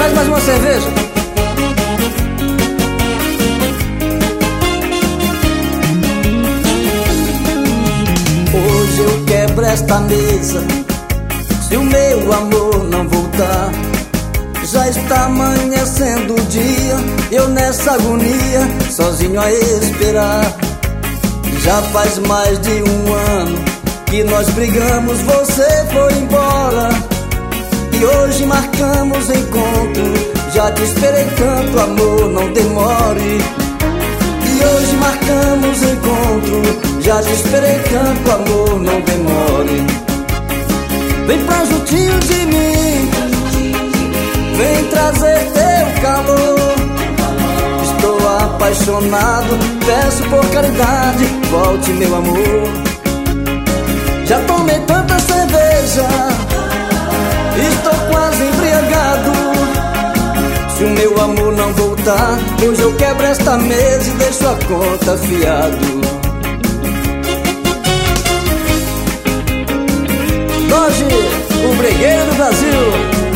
traz mais uma cerveja. Hoje eu quebro esta mesa, se o meu amor não voltar. Já está amanhecendo o dia, eu nessa agonia, sozinho a esperar. Já faz mais de um ano que nós brigamos, você foi embora. E hoje marcamos encontro, já te esperei tanto, amor, não demore. E hoje marcamos encontro, já te esperei tanto, amor, não demore. Vem pra juntinho de mim, vem trazer teu calor. Estou apaixonado, peço por caridade, volte meu amor. Já tomei tanta cerveja, estou quase embriagado. Se o meu amor não voltar, hoje eu quebro esta mesa e deixo a conta fiado. Doge, o bregueiro do Brasil.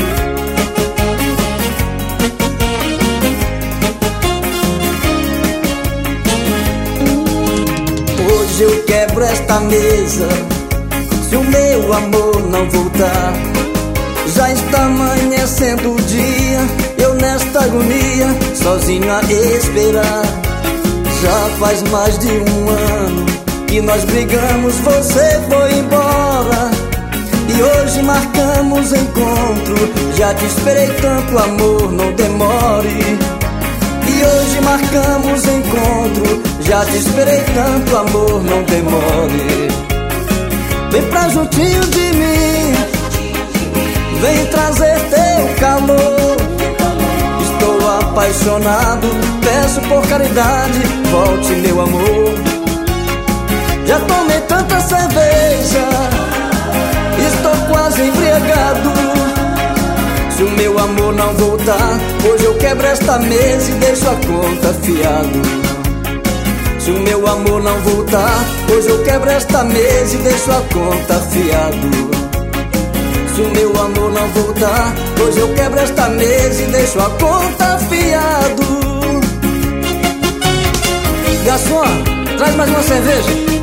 Hoje eu quebro esta mesa, se o meu amor não voltar. Já está amanhecendo o dia, eu nesta agonia, sozinho a esperar. Já faz mais de um ano que nós brigamos, você foi embora. E hoje marcamos encontro, já te esperei tanto, amor, não demore. E hoje marcamos encontro, já te esperei tanto, amor, não demore. Vem pra juntinho de mim, vem trazer teu calor. Estou apaixonado, peço por caridade, volte meu amor. Já tomei tanta cerveja, estou quase embriagado. Se o meu amor não voltar, hoje eu quebro esta mesa e deixo a conta fiado. Se o meu amor não voltar, hoje eu quebro esta mesa e deixo a conta fiado. Se o meu amor não voltar, hoje eu quebro esta mesa e deixo a conta fiado. Garçom, traz mais uma cerveja.